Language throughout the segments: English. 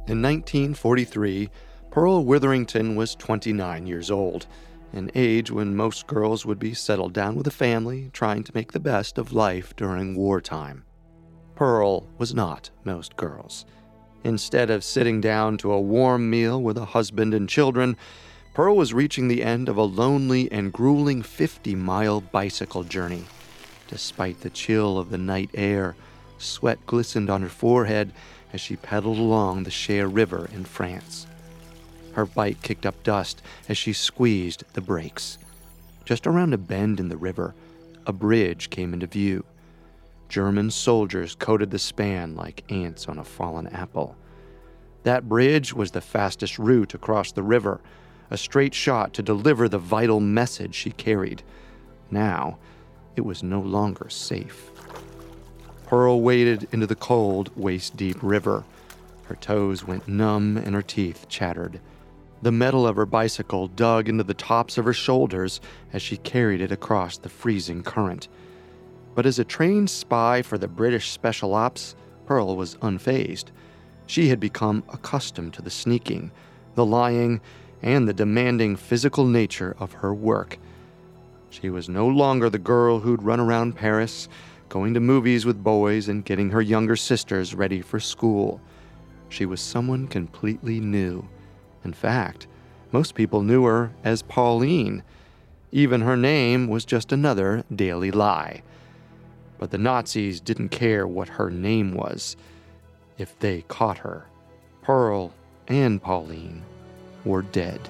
In 1943, Pearl Witherington was 29 years old, an age when most girls would be settled down with a family, trying to make the best of life during wartime. Pearl was not most girls. Instead of sitting down to a warm meal with a husband and children, Pearl was reaching the end of a lonely and grueling 50-mile bicycle journey. Despite the chill of the night air, sweat glistened on her forehead as she pedaled along the Cher River in France. Her bike kicked up dust as she squeezed the brakes. Just around a bend in the river, a bridge came into view. German soldiers coated the span like ants on a fallen apple. That bridge was the fastest route across the river, a straight shot to deliver the vital message she carried. Now, it was no longer safe. Pearl waded into the cold, waist-deep river. Her toes went numb and her teeth chattered. The metal of her bicycle dug into the tops of her shoulders as she carried it across the freezing current. But as a trained spy for the British Special Ops, Pearl was unfazed. She had become accustomed to the sneaking, the lying, and the demanding physical nature of her work. She was no longer the girl who'd run around Paris, going to movies with boys and getting her younger sisters ready for school. She was someone completely new. In fact, most people knew her as Pauline. Even her name was just another daily lie. But the Nazis didn't care what her name was. If they caught her, Pearl and Pauline were dead.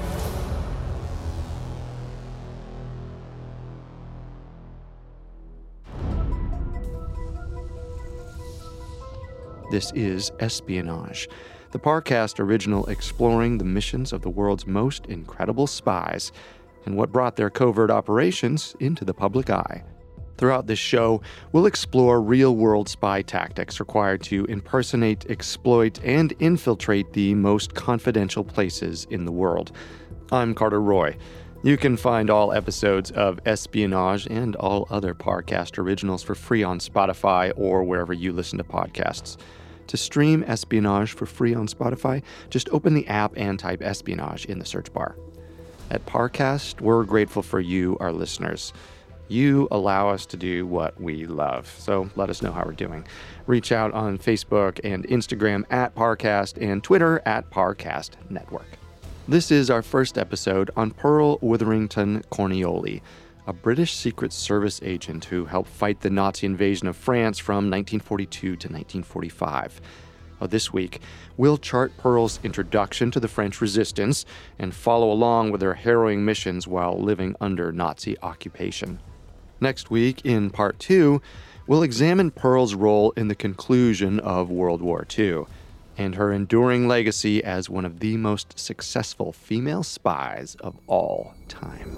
This is Espionage, the Parcast original exploring the missions of the world's most incredible spies and what brought their covert operations into the public eye. Throughout this show, we'll explore real-world spy tactics required to impersonate, exploit, and infiltrate the most confidential places in the world. I'm Carter Roy. You can find all episodes of Espionage and all other Parcast originals for free on Spotify or wherever you listen to podcasts. To stream Espionage for free on Spotify, just open the app and type Espionage in the search bar. At Parcast, we're grateful for you, our listeners. You allow us to do what we love, so let us know how we're doing. Reach out on Facebook and Instagram at Parcast and Twitter at Parcast Network. This is our first episode on Pearl Witherington Cornelioli, a British Secret Service agent who helped fight the Nazi invasion of France from 1942 to 1945. This week, we'll chart Pearl's introduction to the French resistance and follow along with her harrowing missions while living under Nazi occupation. Next week, in Part 2, we'll examine Pearl's role in the conclusion of World War II and her enduring legacy as one of the most successful female spies of all time.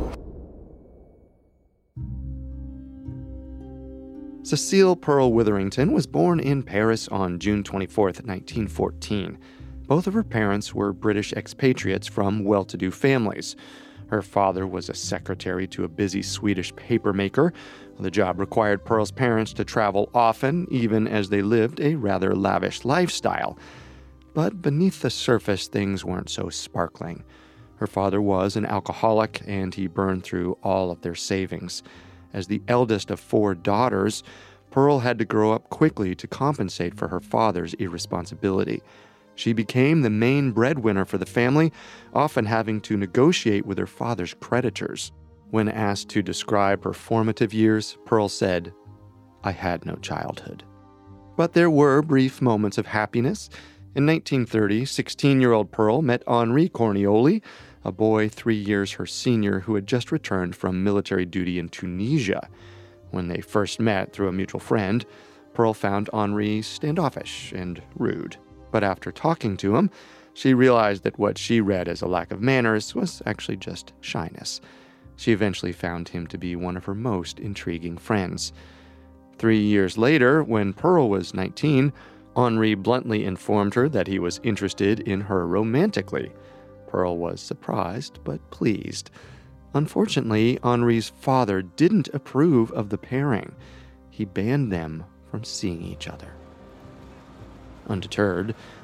Cecile Pearl Witherington was born in Paris on June 24, 1914. Both of her parents were British expatriates from well-to-do families. Her father was a secretary to a busy Swedish papermaker. The job required Pearl's parents to travel often, even as they lived a rather lavish lifestyle. But beneath the surface, things weren't so sparkling. Her father was an alcoholic, and he burned through all of their savings. As the eldest of 4 daughters, Pearl had to grow up quickly to compensate for her father's irresponsibility. She became the main breadwinner for the family, often having to negotiate with her father's creditors. When asked to describe her formative years, Pearl said, "I had no childhood." But there were brief moments of happiness. In 1930, 16-year-old Pearl met Henri Cornelioli, a boy 3 years her senior who had just returned from military duty in Tunisia. When they first met through a mutual friend, Pearl found Henri standoffish and rude. But after talking to him, she realized that what she read as a lack of manners was actually just shyness. She eventually found him to be one of her most intriguing friends. 3 years later, when Pearl was 19, Henri bluntly informed her that he was interested in her romantically. Pearl was surprised but pleased. Unfortunately, Henri's father didn't approve of the pairing. He banned them from seeing each other. Undeterred,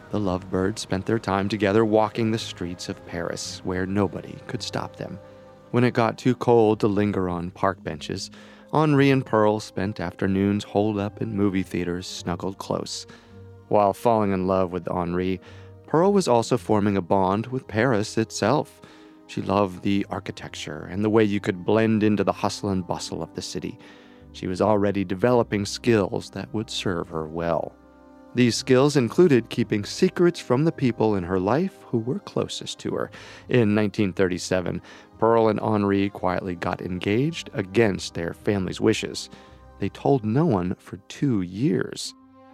The lovebirds spent their time together walking the streets of Paris, where nobody could stop them. When it got too cold to linger on park benches, Henri and Pearl spent afternoons holed up in movie theaters, snuggled close. While falling in love with Henri, Pearl was also forming a bond with Paris itself. She loved the architecture and the way you could blend into the hustle and bustle of the city. She was already developing skills that would serve her well. These skills included keeping secrets from the people in her life who were closest to her. In 1937, Pearl and Henri quietly got engaged against their family's wishes. They told no one for 2 years.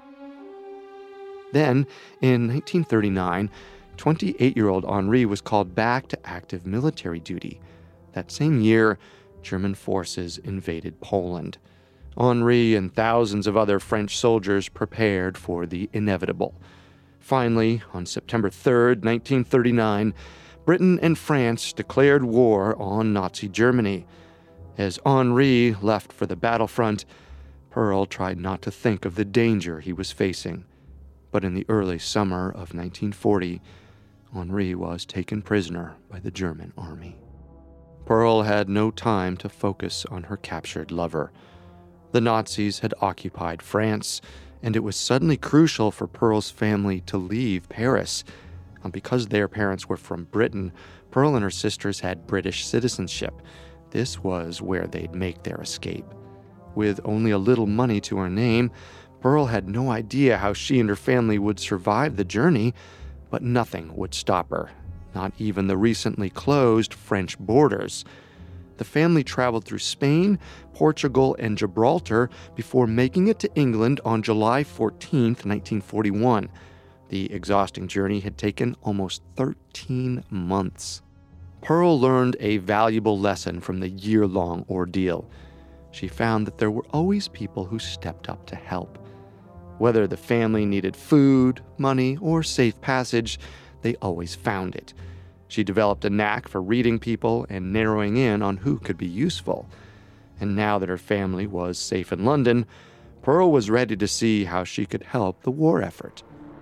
Then, in 1939, 28-year-old Henri was called back to active military duty. That same year, German forces invaded Poland. Henri and thousands of other French soldiers prepared for the inevitable. Finally, on September 3, 1939, Britain and France declared war on Nazi Germany. As Henri left for the battlefront, Pearl tried not to think of the danger he was facing. But in the early summer of 1940, Henri was taken prisoner by the German army. Pearl had no time to focus on her captured lover. The Nazis had occupied France, and it was suddenly crucial for Pearl's family to leave Paris. And because their parents were from Britain, Pearl and her sisters had British citizenship. This was where they'd make their escape. With only a little money to her name, Pearl had no idea how she and her family would survive the journey, but nothing would stop her, not even the recently closed French borders. The family traveled through Spain, Portugal, and Gibraltar before making it to England on July 14, 1941. The exhausting journey had taken almost 13 months. Pearl learned a valuable lesson from the year-long ordeal. She found that there were always people who stepped up to help. Whether the family needed food, money, or safe passage, they always found it. She developed a knack for reading people and narrowing in on who could be useful. And now that her family was safe in London, Pearl was ready to see how she could help the war effort.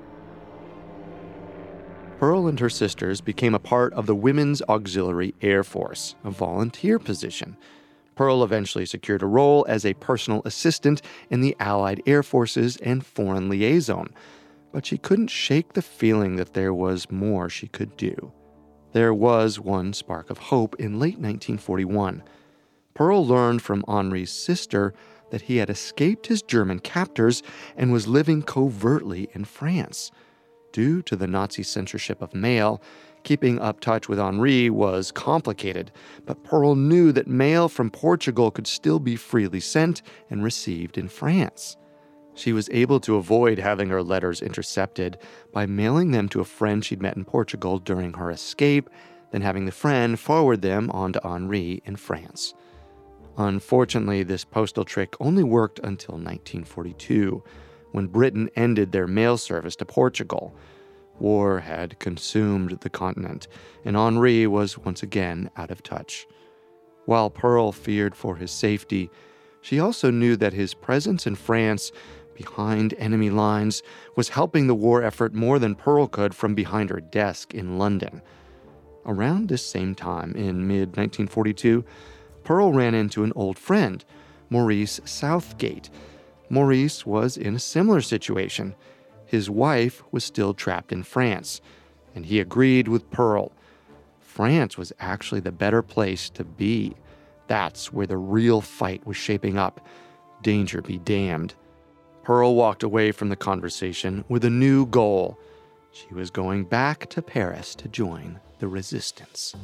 Pearl and her sisters became a part of the Women's Auxiliary Air Force, a volunteer position. Pearl eventually secured a role as a personal assistant in the Allied Air Forces and foreign liaison, but she couldn't shake the feeling that there was more she could do. There was one spark of hope in late 1941. Pearl learned from Henri's sister that he had escaped his German captors and was living covertly in France. Due to the Nazi censorship of mail, keeping up touch with Henri was complicated, but Pearl knew that mail from Portugal could still be freely sent and received in France. She was able to avoid having her letters intercepted by mailing them to a friend she'd met in Portugal during her escape, then having the friend forward them on to Henri in France. Unfortunately, this postal trick only worked until 1942, when Britain ended their mail service to Portugal. War had consumed the continent, and Henri was once again out of touch. While Pearl feared for his safety, she also knew that his presence in France, behind enemy lines, was helping the war effort more than Pearl could from behind her desk in London. Around this same time, in mid-1942, Pearl ran into an old friend, Maurice Southgate. Maurice was in a similar situation. His wife was still trapped in France, and he agreed with Pearl. France was actually the better place to be. That's where the real fight was shaping up. Danger be damned. Pearl walked away from the conversation with a new goal. She was going back to Paris to join the resistance.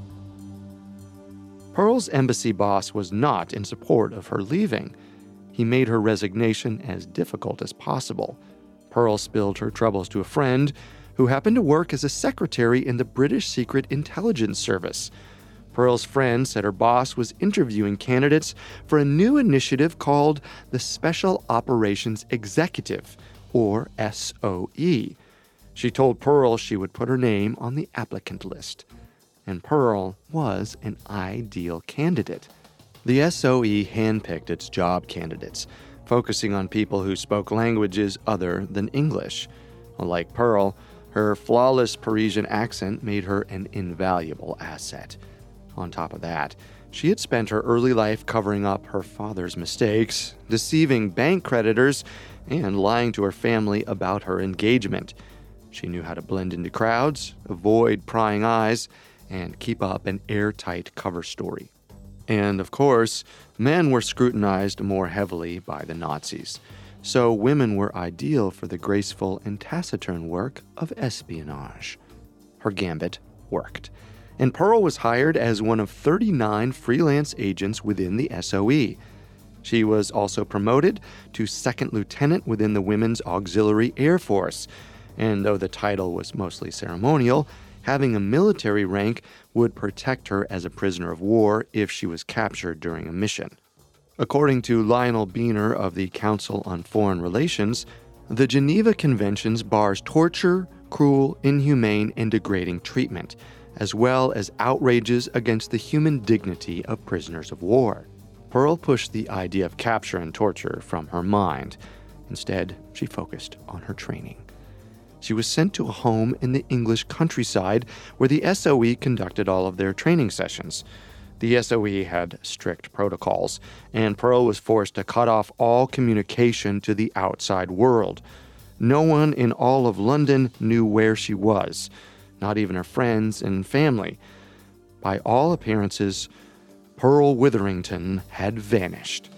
Pearl's embassy boss was not in support of her leaving. He made her resignation as difficult as possible. Pearl spilled her troubles to a friend who happened to work as a secretary in the British Secret Intelligence Service. Pearl's friend said her boss was interviewing candidates for a new initiative called the Special Operations Executive, or SOE. She told Pearl she would put her name on the applicant list. And Pearl was an ideal candidate. The SOE handpicked its job candidates, focusing on people who spoke languages other than English. Like Pearl, her flawless Parisian accent made her an invaluable asset. On top of that, she had spent her early life covering up her father's mistakes, deceiving bank creditors, and lying to her family about her engagement. She knew how to blend into crowds, avoid prying eyes, and keep up an airtight cover story. And of course, men were scrutinized more heavily by the Nazis, so women were ideal for the graceful and taciturn work of espionage. Her gambit worked, and Pearl was hired as one of 39 freelance agents within the SOE. She was also promoted to second lieutenant within the Women's Auxiliary Air Force, and though the title was mostly ceremonial, having a military rank would protect her as a prisoner of war if she was captured during a mission. According to Lionel Beener of the Council on Foreign Relations, the Geneva Conventions bars torture, cruel, inhumane, and degrading treatment, as well as outrages against the human dignity of prisoners of war. Pearl pushed the idea of capture and torture from her mind. Instead, she focused on her training. She was sent to a home in the English countryside where the SOE conducted all of their training sessions. The SOE had strict protocols, and Pearl was forced to cut off all communication to the outside world. No one in all of London knew where she was, not even her friends and family. By all appearances, Pearl Witherington had vanished.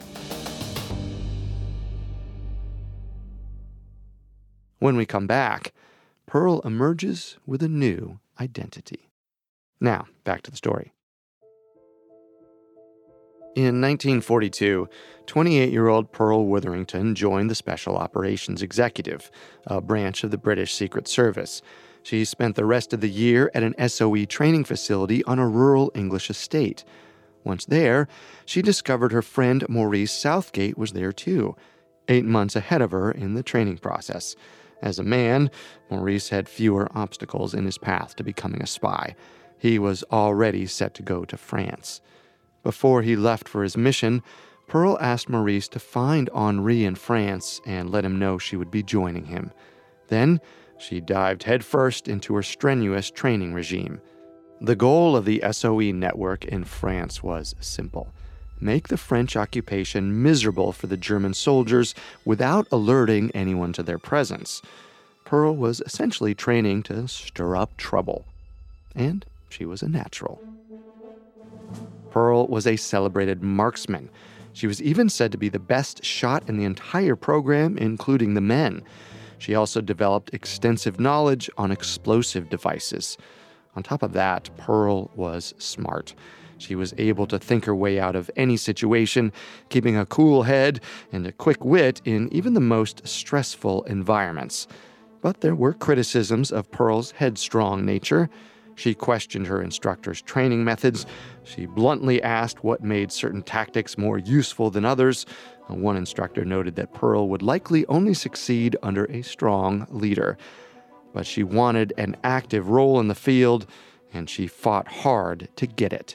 When we come back, Pearl emerges with a new identity. Now, back to the story. In 1942, 28-year-old Pearl Witherington joined the Special Operations Executive, a branch of the British Secret Service. She spent the rest of the year at an SOE training facility on a rural English estate. Once there, she discovered her friend Maurice Southgate was there too, 8 months ahead of her in the training process. As a man, Maurice had fewer obstacles in his path to becoming a spy. He was already set to go to France. Before he left for his mission, Pearl asked Maurice to find Henri in France and let him know she would be joining him. Then, she dived headfirst into her strenuous training regime. The goal of the SOE network in France was simple: make the French occupation miserable for the German soldiers without alerting anyone to their presence. Pearl was essentially training to stir up trouble. And she was a natural. Pearl was a celebrated marksman. She was even said to be the best shot in the entire program, including the men. She also developed extensive knowledge on explosive devices. On top of that, Pearl was smart. She was able to think her way out of any situation, keeping a cool head and a quick wit in even the most stressful environments. But there were criticisms of Pearl's headstrong nature. She questioned her instructor's training methods. She bluntly asked what made certain tactics more useful than others. One instructor noted that Pearl would likely only succeed under a strong leader. But she wanted an active role in the field, and she fought hard to get it.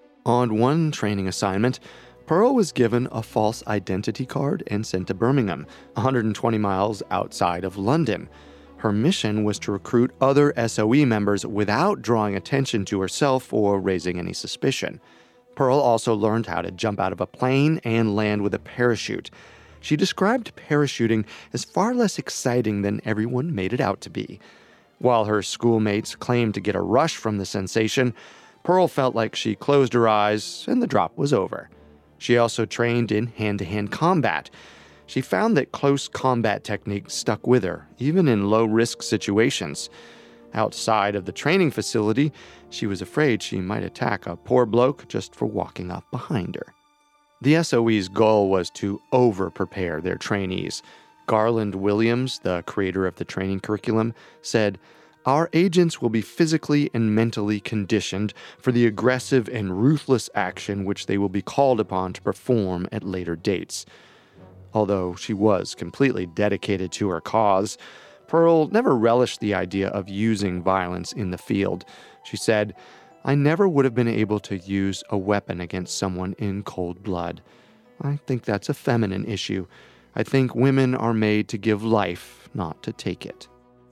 On one training assignment, Pearl was given a false identity card and sent to Birmingham, 120 miles outside of London. Her mission was to recruit other SOE members without drawing attention to herself or raising any suspicion. Pearl also learned how to jump out of a plane and land with a parachute. She described parachuting as far less exciting than everyone made it out to be. While her schoolmates claimed to get a rush from the sensation, Pearl felt like she closed her eyes and the drop was over. She also trained in hand-to-hand combat. She found that close combat techniques stuck with her, even in low-risk situations. Outside of the training facility, she was afraid she might attack a poor bloke just for walking up behind her. The SOE's goal was to over-prepare their trainees. Garland Williams, the creator of the training curriculum, said, "Our agents will be physically and mentally conditioned for the aggressive and ruthless action which they will be called upon to perform at later dates." Although she was completely dedicated to her cause, Pearl never relished the idea of using violence in the field. She said, "I never would have been able to use a weapon against someone in cold blood. I think that's a feminine issue. I think women are made to give life, not to take it."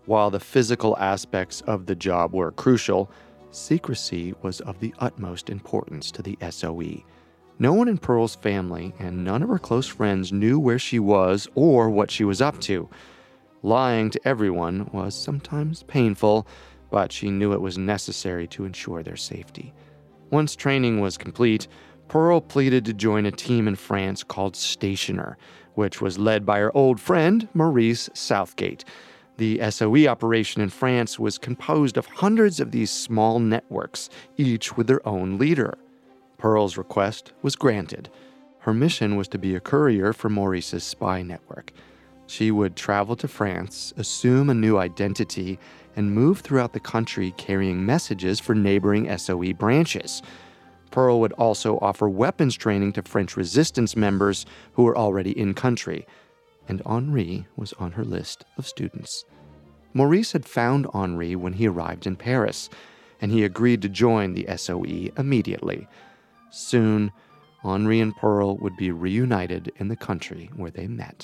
While the physical aspects of the job were crucial, secrecy was of the utmost importance to the SOE. No one in Pearl's family and none of her close friends knew where she was or what she was up to. Lying to everyone was sometimes painful, but she knew it was necessary to ensure their safety. Once training was complete, Pearl pleaded to join a team in France called Stationer, which was led by her old friend, Maurice Southgate. The SOE operation in France was composed of hundreds of these small networks, each with their own leader. Pearl's request was granted. Her mission was to be a courier for Maurice's spy network. She would travel to France, assume a new identity, and move throughout the country carrying messages for neighboring SOE branches. Pearl would also offer weapons training to French resistance members who were already in country, and Henri was on her list of students. Maurice had found Henri when he arrived in Paris, and he agreed to join the SOE immediately. Soon, Henri and Pearl would be reunited in the country where they met.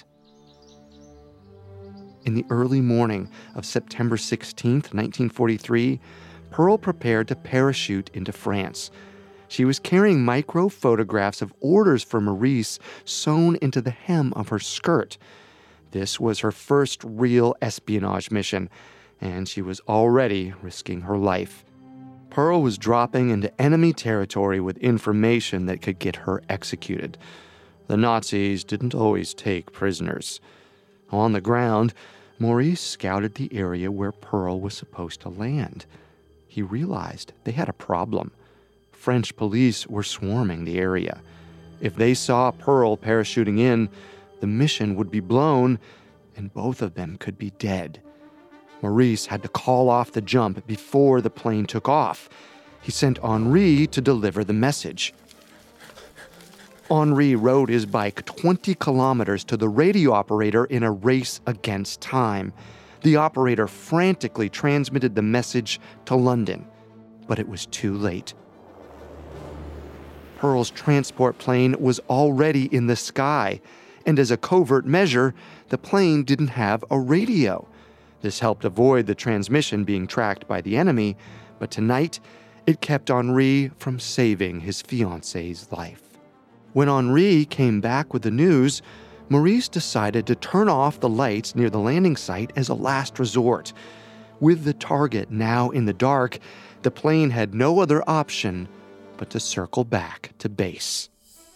In the early morning of September 16, 1943, Pearl prepared to parachute into France. She was carrying micro-photographs of orders for Maurice sewn into the hem of her skirt. This was her first real espionage mission, and she was already risking her life. Pearl was dropping into enemy territory with information that could get her executed. The Nazis didn't always take prisoners. On the ground, Maurice scouted the area where Pearl was supposed to land. He realized they had a problem. French police were swarming the area. If they saw Pearl parachuting in, the mission would be blown, and both of them could be dead. Maurice had to call off the jump before the plane took off. He sent Henri to deliver the message. Henri rode his bike 20 kilometers to the radio operator in a race against time. The operator frantically transmitted the message to London, but it was too late. Pearl's transport plane was already in the sky, and as a covert measure, the plane didn't have a radio. This helped avoid the transmission being tracked by the enemy, but tonight, it kept Henri from saving his fiancée's life. When Henri came back with the news, Maurice decided to turn off the lights near the landing site as a last resort. With the target now in the dark, the plane had no other option but to circle back to base.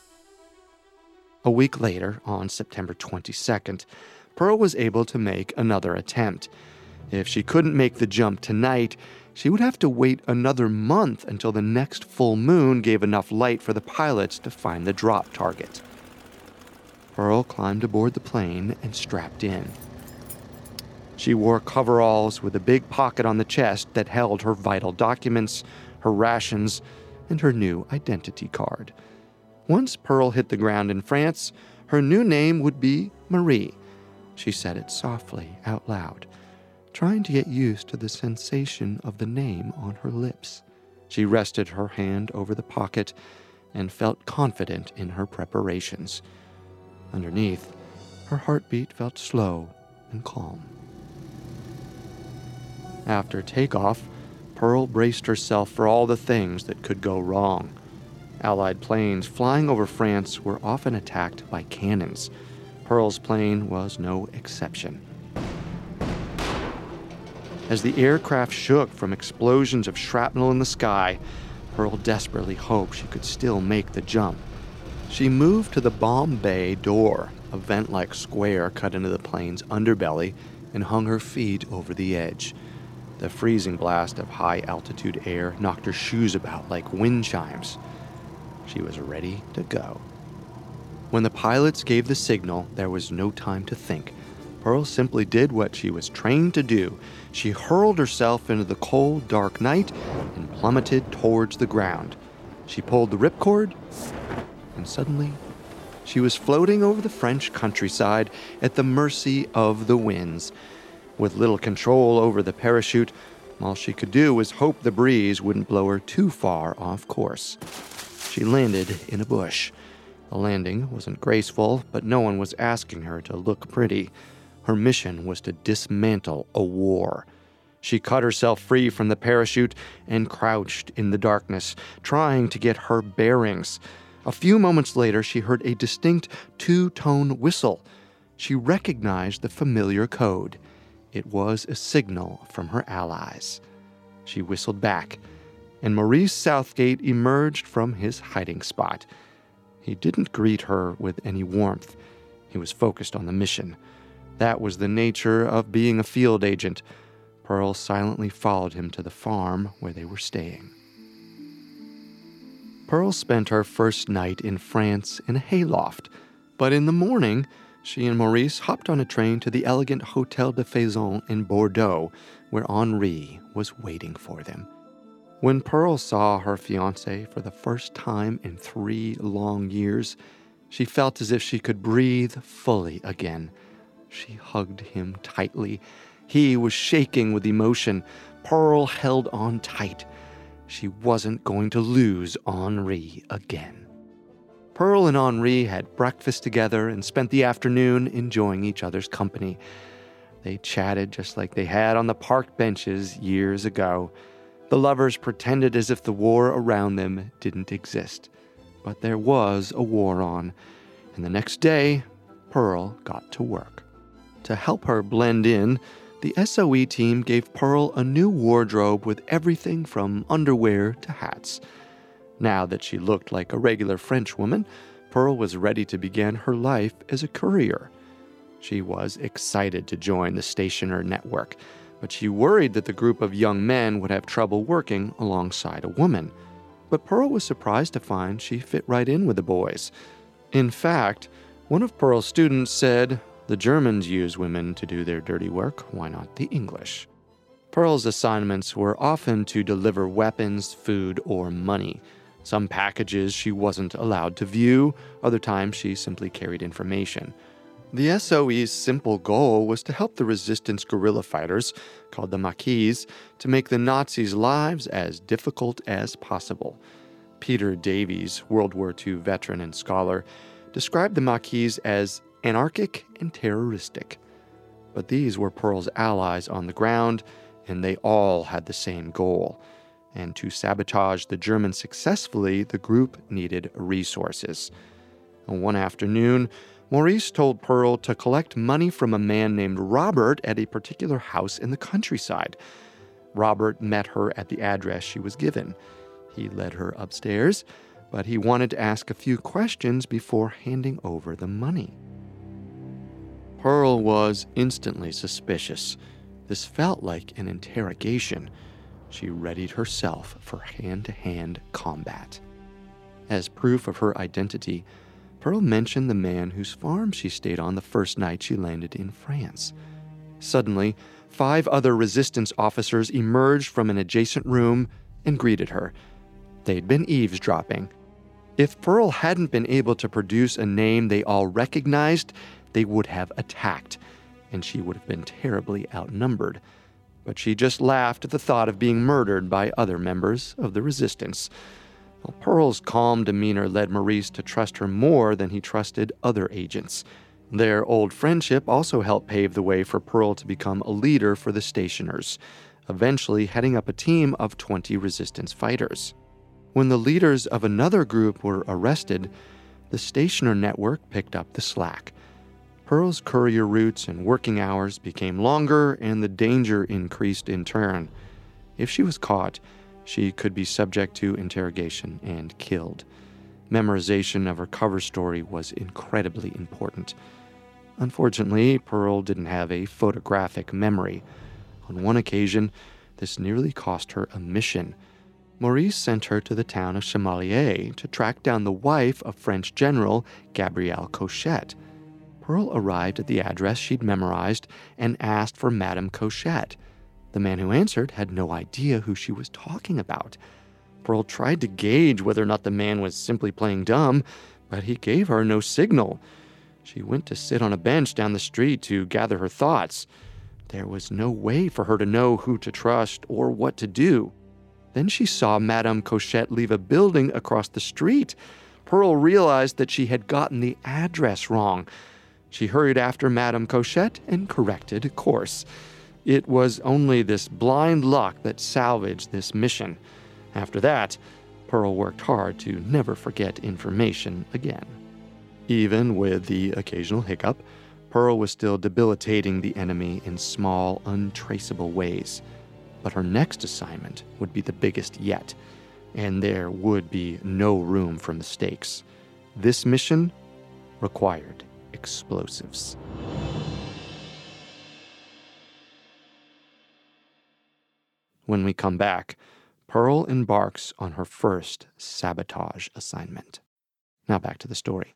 A week later, on September 22nd, Pearl was able to make another attempt. If she couldn't make the jump tonight, she would have to wait another month until the next full moon gave enough light for the pilots to find the drop target. Pearl climbed aboard the plane and strapped in. She wore coveralls with a big pocket on the chest that held her vital documents, her rations, and her new identity card. Once Pearl hit the ground in France, her new name would be Marie. She said it softly out loud, trying to get used to the sensation of the name on her lips. She rested her hand over the pocket and felt confident in her preparations. Underneath, her heartbeat felt slow and calm. After takeoff, Pearl braced herself for all the things that could go wrong. Allied planes flying over France were often attacked by cannons. Pearl's plane was no exception. As the aircraft shook from explosions of shrapnel in the sky, Pearl desperately hoped she could still make the jump. She moved to the bomb bay door, a vent-like square cut into the plane's underbelly, and hung her feet over the edge. The freezing blast of high-altitude air knocked her shoes about like wind chimes. She was ready to go. When the pilots gave the signal, there was no time to think. Pearl simply did what she was trained to do. She hurled herself into the cold, dark night and plummeted towards the ground. She pulled the ripcord, and suddenly, she was floating over the French countryside at the mercy of the winds. With little control over the parachute, all she could do was hope the breeze wouldn't blow her too far off course. She landed in a bush. The landing wasn't graceful, but no one was asking her to look pretty. Her mission was to dismantle a war. She cut herself free from the parachute and crouched in the darkness, trying to get her bearings. A few moments later, she heard a distinct two-tone whistle. She recognized the familiar code. It was a signal from her allies. She whistled back, and Maurice Southgate emerged from his hiding spot. He didn't greet her with any warmth. He was focused on the mission. That was the nature of being a field agent. Pearl silently followed him to the farm where they were staying. Pearl spent her first night in France in a hayloft, but in the morning, she and Maurice hopped on a train to the elegant Hôtel de Faison in Bordeaux, where Henri was waiting for them. When Pearl saw her fiancé for the first time in 3 long years, she felt as if she could breathe fully again. She hugged him tightly. He was shaking with emotion. Pearl held on tight. She wasn't going to lose Henri again. Pearl and Henri had breakfast together and spent the afternoon enjoying each other's company. They chatted just like they had on the park benches years ago. The lovers pretended as if the war around them didn't exist. But there was a war on, and the next day, Pearl got to work. To help her blend in, the SOE team gave Pearl a new wardrobe with everything from underwear to hats. Now that she looked like a regular Frenchwoman, Pearl was ready to begin her life as a courier. She was excited to join the stationer network, but she worried that the group of young men would have trouble working alongside a woman. But Pearl was surprised to find she fit right in with the boys. In fact, one of Pearl's students said, "The Germans use women to do their dirty work, why not the English?" Pearl's assignments were often to deliver weapons, food, or money. Some packages she wasn't allowed to view, other times she simply carried information. The SOE's simple goal was to help the resistance guerrilla fighters, called the Maquis, to make the Nazis' lives as difficult as possible. Peter Davies, World War II veteran and scholar, described the Maquis as anarchic and terroristic. But these were Pearl's allies on the ground, and they all had the same goal. And to sabotage the Germans successfully, the group needed resources. One afternoon, Maurice told Pearl to collect money from a man named Robert at a particular house in the countryside. Robert met her at the address she was given. He led her upstairs, but he wanted to ask a few questions before handing over the money. Pearl was instantly suspicious. This felt like an interrogation. She readied herself for hand-to-hand combat. As proof of her identity, Pearl mentioned the man whose farm she stayed on the first night she landed in France. Suddenly, 5 other resistance officers emerged from an adjacent room and greeted her. They'd been eavesdropping. If Pearl hadn't been able to produce a name they all recognized, they would have attacked, and she would have been terribly outnumbered. But she just laughed at the thought of being murdered by other members of the resistance. Well, Pearl's calm demeanor led Maurice to trust her more than he trusted other agents. Their old friendship also helped pave the way for Pearl to become a leader for the stationers, eventually heading up a team of 20 resistance fighters. When the leaders of another group were arrested, the stationer network picked up the slack. Pearl's courier routes and working hours became longer, and the danger increased in turn. If she was caught, she could be subject to interrogation and killed. Memorization of her cover story was incredibly important. Unfortunately, Pearl didn't have a photographic memory. On one occasion, this nearly cost her a mission. Maurice sent her to the town of Chamalières to track down the wife of French General Gabrielle Cochet. Pearl arrived at the address she'd memorized and asked for Madame Cochet. The man who answered had no idea who she was talking about. Pearl tried to gauge whether or not the man was simply playing dumb, but he gave her no signal. She went to sit on a bench down the street to gather her thoughts. There was no way for her to know who to trust or what to do. Then she saw Madame Cochet leave a building across the street. Pearl realized that she had gotten the address wrong. She hurried after Madame Cochette and corrected course. It was only this blind luck that salvaged this mission. After that, Pearl worked hard to never forget information again. Even with the occasional hiccup, Pearl was still debilitating the enemy in small, untraceable ways. But her next assignment would be the biggest yet, and there would be no room for mistakes. This mission required explosives. When we come back, Pearl embarks on her first sabotage assignment. Now back to the story.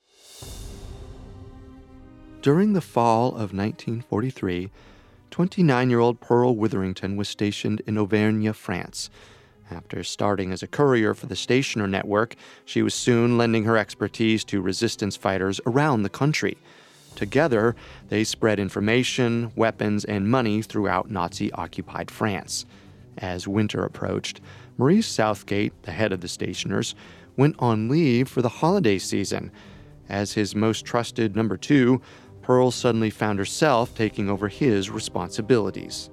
During the fall of 1943, 29-year-old Pearl Witherington was stationed in Auvergne, France. After starting as a courier for the Stationer Network, she was soon lending her expertise to resistance fighters around the country. Together, they spread information, weapons, and money throughout Nazi-occupied France. As winter approached, Maurice Southgate, the head of the Stationers, went on leave for the holiday season. As his most trusted number two, Pearl suddenly found herself taking over his responsibilities.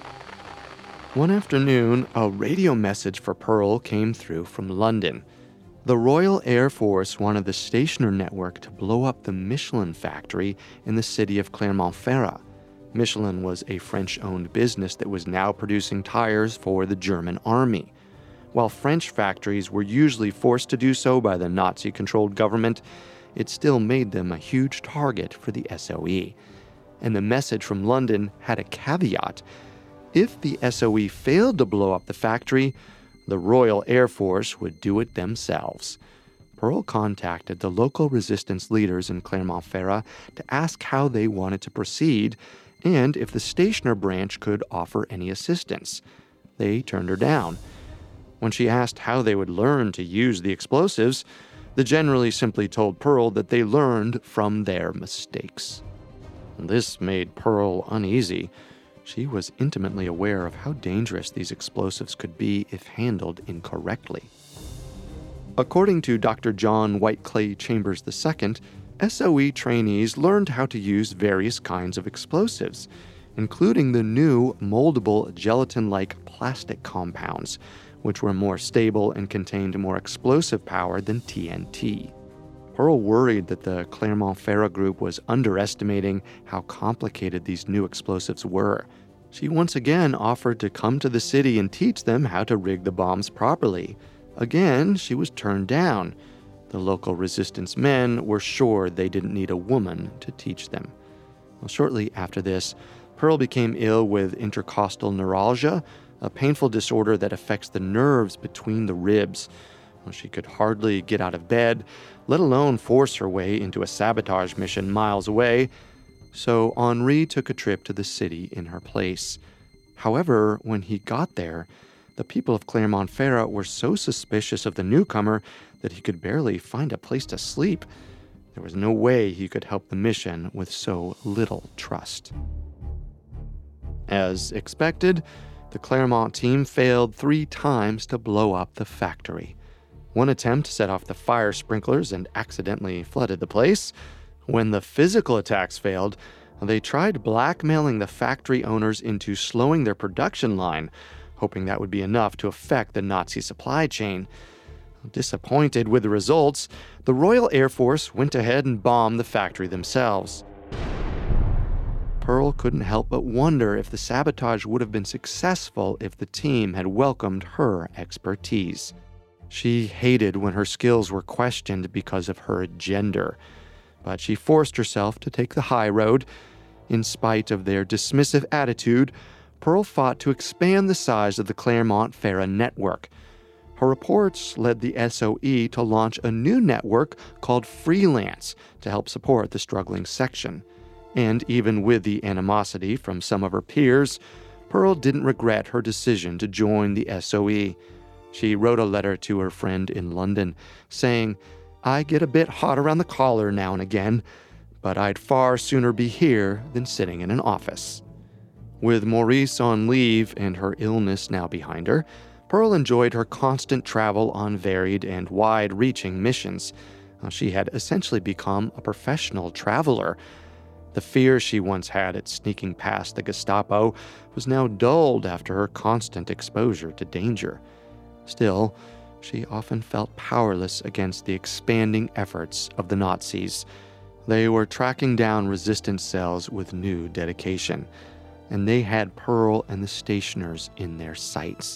One afternoon, a radio message for Pearl came through from London. The Royal Air Force wanted the Stationer Network to blow up the Michelin factory in the city of Clermont-Ferrand. Michelin was a French-owned business that was now producing tires for the German army. While French factories were usually forced to do so by the Nazi-controlled government, it still made them a huge target for the SOE. And the message from London had a caveat. If the SOE failed to blow up the factory, the Royal Air Force would do it themselves. Pearl contacted the local resistance leaders in Clermont-Ferrand to ask how they wanted to proceed and if the Stationer branch could offer any assistance. They turned her down. When she asked how they would learn to use the explosives, the generals simply told Pearl that they learned from their mistakes. This made Pearl uneasy. She was intimately aware of how dangerous these explosives could be if handled incorrectly. According to Dr. John Whiteclay Chambers II, SOE trainees learned how to use various kinds of explosives, including the new moldable gelatin-like plastic compounds, which were more stable and contained more explosive power than TNT. Pearl worried that the Clermont-Ferrand group was underestimating how complicated these new explosives were. She once again offered to come to the city and teach them how to rig the bombs properly. Again, she was turned down. The local resistance men were sure they didn't need a woman to teach them. Well, shortly after this, Pearl became ill with intercostal neuralgia, a painful disorder that affects the nerves between the ribs. Well, she could hardly get out of bed, let alone force her way into a sabotage mission miles away, so Henri took a trip to the city in her place. However, when he got there, the people of Clermont-Ferrand were so suspicious of the newcomer that he could barely find a place to sleep. There was no way he could help the mission with so little trust. As expected, the Clermont team failed 3 times to blow up the factory. One attempt set off the fire sprinklers and accidentally flooded the place. When the physical attacks failed, they tried blackmailing the factory owners into slowing their production line, hoping that would be enough to affect the Nazi supply chain. Disappointed with the results, the Royal Air Force went ahead and bombed the factory themselves. Pearl couldn't help but wonder if the sabotage would have been successful if the team had welcomed her expertise. She hated when her skills were questioned because of her gender, but she forced herself to take the high road. In spite of their dismissive attitude, Pearl fought to expand the size of the Clermont-Ferrand network. Her reports led the SOE to launch a new network called Freelance to help support the struggling section. And even with the animosity from some of her peers, Pearl didn't regret her decision to join the SOE. She wrote a letter to her friend in London, saying, "I get a bit hot around the collar now and again, but I'd far sooner be here than sitting in an office." With Maurice on leave and her illness now behind her, Pearl enjoyed her constant travel on varied and wide-reaching missions. She had essentially become a professional traveler. The fear she once had at sneaking past the Gestapo was now dulled after her constant exposure to danger. Still, she often felt powerless against the expanding efforts of the Nazis. They were tracking down resistance cells with new dedication, and they had Pearl and the stationers in their sights.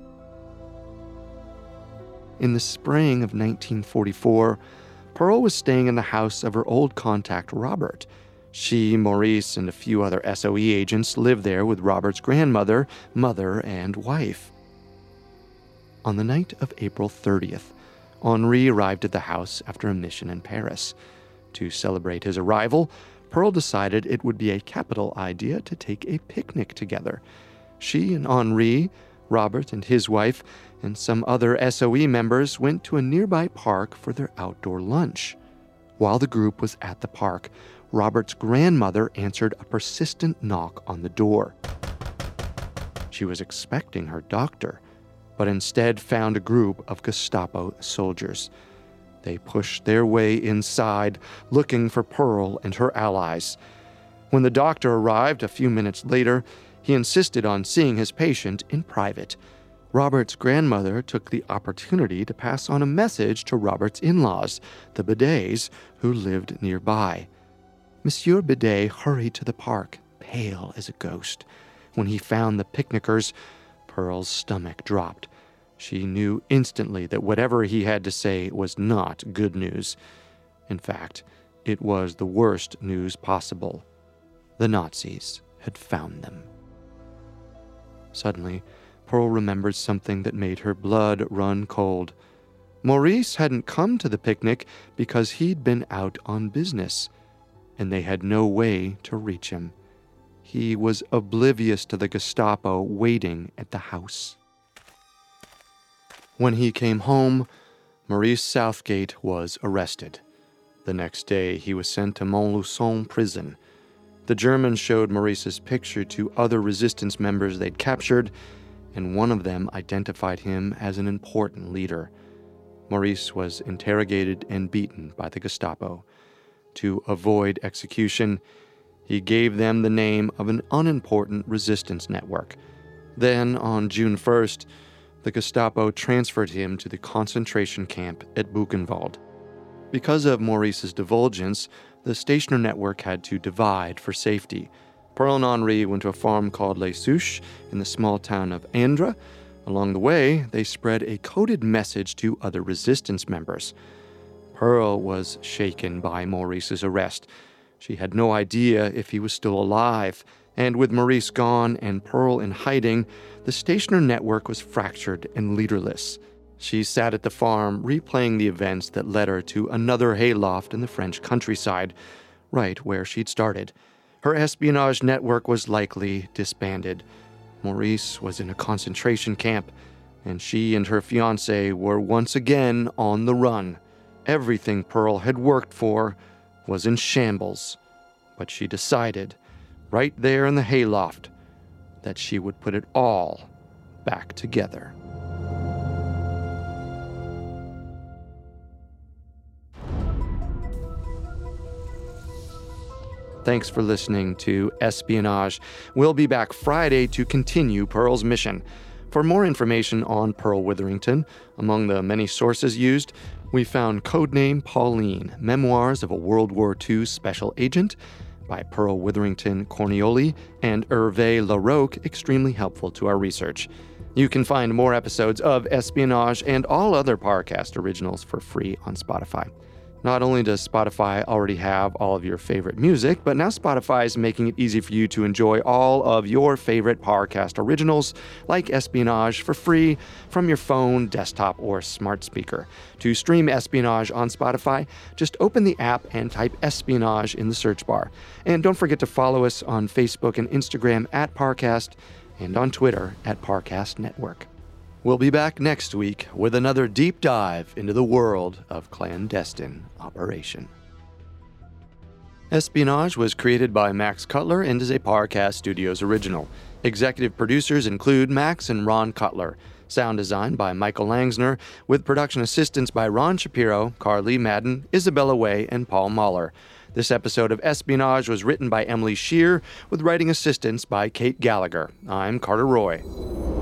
In the spring of 1944, Pearl was staying in the house of her old contact, Robert. She, Maurice, and a few other SOE agents lived there with Robert's grandmother, mother, and wife. On the night of April 30th, Henri arrived at the house after a mission in Paris. To celebrate his arrival, Pearl decided it would be a capital idea to take a picnic together. She and Henri, Robert and his wife, and some other SOE members went to a nearby park for their outdoor lunch. While the group was at the park, Robert's grandmother answered a persistent knock on the door. She was expecting her doctor, but instead found a group of Gestapo soldiers. They pushed their way inside, looking for Pearl and her allies. When the doctor arrived a few minutes later, he insisted on seeing his patient in private. Robert's grandmother took the opportunity to pass on a message to Robert's in-laws, the Bidets, who lived nearby. Monsieur Bidet hurried to the park, pale as a ghost. When he found the picnickers, Pearl's stomach dropped. She knew instantly that whatever he had to say was not good news. In fact, it was the worst news possible. The Nazis had found them. Suddenly, Pearl remembered something that made her blood run cold. Maurice hadn't come to the picnic because he'd been out on business, and they had no way to reach him. He was oblivious to the Gestapo waiting at the house. When he came home, Maurice Southgate was arrested. The next day, he was sent to Montluçon prison. The Germans showed Maurice's picture to other resistance members they'd captured, and one of them identified him as an important leader. Maurice was interrogated and beaten by the Gestapo. To avoid execution, he gave them the name of an unimportant resistance network. Then, on June 1st, the Gestapo transferred him to the concentration camp at Buchenwald. Because of Maurice's divulgence, the stationer network had to divide for safety. Pearl and Henri went to a farm called Les Souches in the small town of Indre. Along the way, they spread a coded message to other resistance members. Pearl was shaken by Maurice's arrest. She had no idea if he was still alive, and with Maurice gone and Pearl in hiding, the stationer network was fractured and leaderless. She sat at the farm, replaying the events that led her to another hayloft in the French countryside, right where she'd started. Her espionage network was likely disbanded. Maurice was in a concentration camp, and she and her fiancé were once again on the run. Everything Pearl had worked for was in shambles, but she decided, right there in the hayloft, that she would put it all back together. Thanks for listening to Espionage. We'll be back Friday to continue Pearl's mission. For more information on Pearl Witherington, among the many sources used, we found Codename Pauline, Memoirs of a World War II Special Agent by Pearl Witherington Cornioli and Hervé Larocque, extremely helpful to our research. You can find more episodes of Espionage and all other Parcast originals for free on Spotify. Not only does Spotify already have all of your favorite music, but now Spotify is making it easy for you to enjoy all of your favorite Parcast originals, like Espionage, for free from your phone, desktop, or smart speaker. To stream Espionage on Spotify, just open the app and type Espionage in the search bar. And don't forget to follow us on Facebook and Instagram at Parcast, and on Twitter at Parcast Network. We'll be back next week with another deep dive into the world of clandestine operation. Espionage was created by Max Cutler and is a Parcast Studios original. Executive producers include Max and Ron Cutler. Sound design by Michael Langsner, with production assistance by Ron Shapiro, Carly Madden, Isabella Way, and Paul Mahler. This episode of Espionage was written by Emily Shear, with writing assistance by Kate Gallagher. I'm Carter Roy.